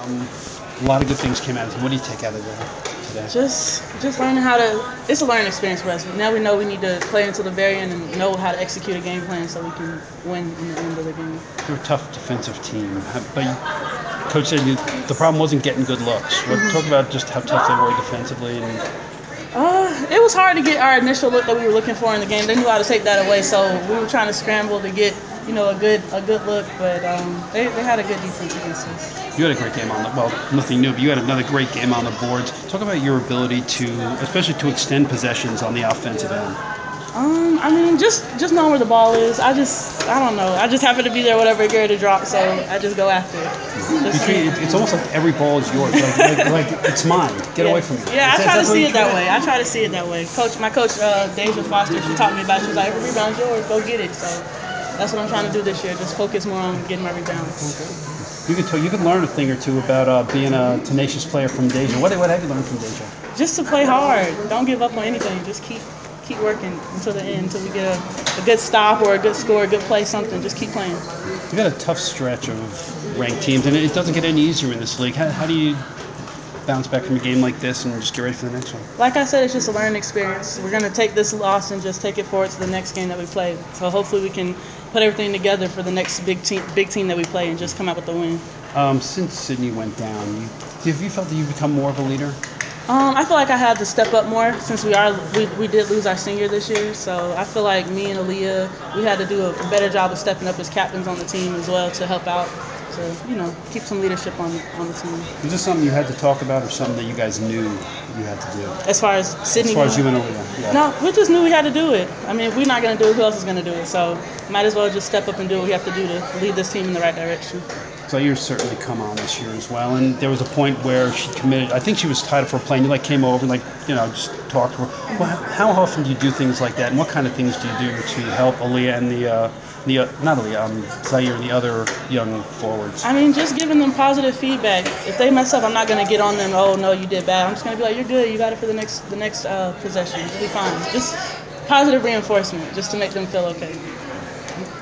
A lot of good things came out of it. What do you take out of that today? Just learning how to. It's a learning experience for us. Now we know we need to play until the very end and know how to execute a game plan so we can win in the end of the game. You're a tough defensive team, but coach said the problem wasn't getting good looks. Talk about just how tough they were defensively. And It was hard to get our initial look that we were looking for in the game. They knew how to take that away, so we were trying to scramble to get a good look. But they had a good defense against us. you had a great game on the nothing new, but you had another great game on the boards. Talk about your ability to, especially to extend possessions on the offensive end. I mean, just knowing where the ball is. I don't know. I just happen to be there, whatever get ready to drop, so I just go after it. It's almost like every ball is yours. Like it's mine. Get away from me. Yeah, I try to see it that way. I try to see it that way. My coach, Deja Foster, she taught me about it. She was like, every rebound's yours. Go get it. So that's what I'm trying to do this year. Just focus more on getting my rebounds. You can learn a thing or two about being a tenacious player from Deja. What have you learned from Deja? Just to play hard. Don't give up on anything. Just keep working until the end, until we get a good stop or a good score, a good play, something. Just keep playing. You've got a tough stretch of ranked teams, and it doesn't get any easier in this league. How do you bounce back from a game like this and just get ready for the next one? Like I said, it's just a learning experience. We're going to take this loss and just take it forward to the next game that we play. So hopefully we can put everything together for the next big team that we play and just come out with the win. Since Sydney went down, have you felt that you've become more of a leader? I feel like I had to step up more since we did lose our senior this year. So I feel like me and Aaliyah, we had to do a better job of stepping up as captains on the team as well to help out to keep some leadership on the team. Was this something you had to talk about, or something that you guys knew you had to do? As far as Sydney, as far as you and Aaliyah, yeah. No, we just knew we had to do it. I mean, if we're not going to do it, who else is going to do it? So might as well just step up and do what we have to do to lead this team in the right direction. Zaire's certainly come on this year as well, and there was a point where she committed. I think she was tied up for a plane. You came over and just talked to her. Well, how often do you do things like that, and what kind of things do you do to help Aaliyah and not Aaliyah, Zaire and the other young forwards? I mean, just giving them positive feedback. If they mess up, I'm not going to get on them. Oh no, you did bad. I'm just going to be like, you're good. You got it for the next possession. You'll be fine. Just positive reinforcement, just to make them feel okay.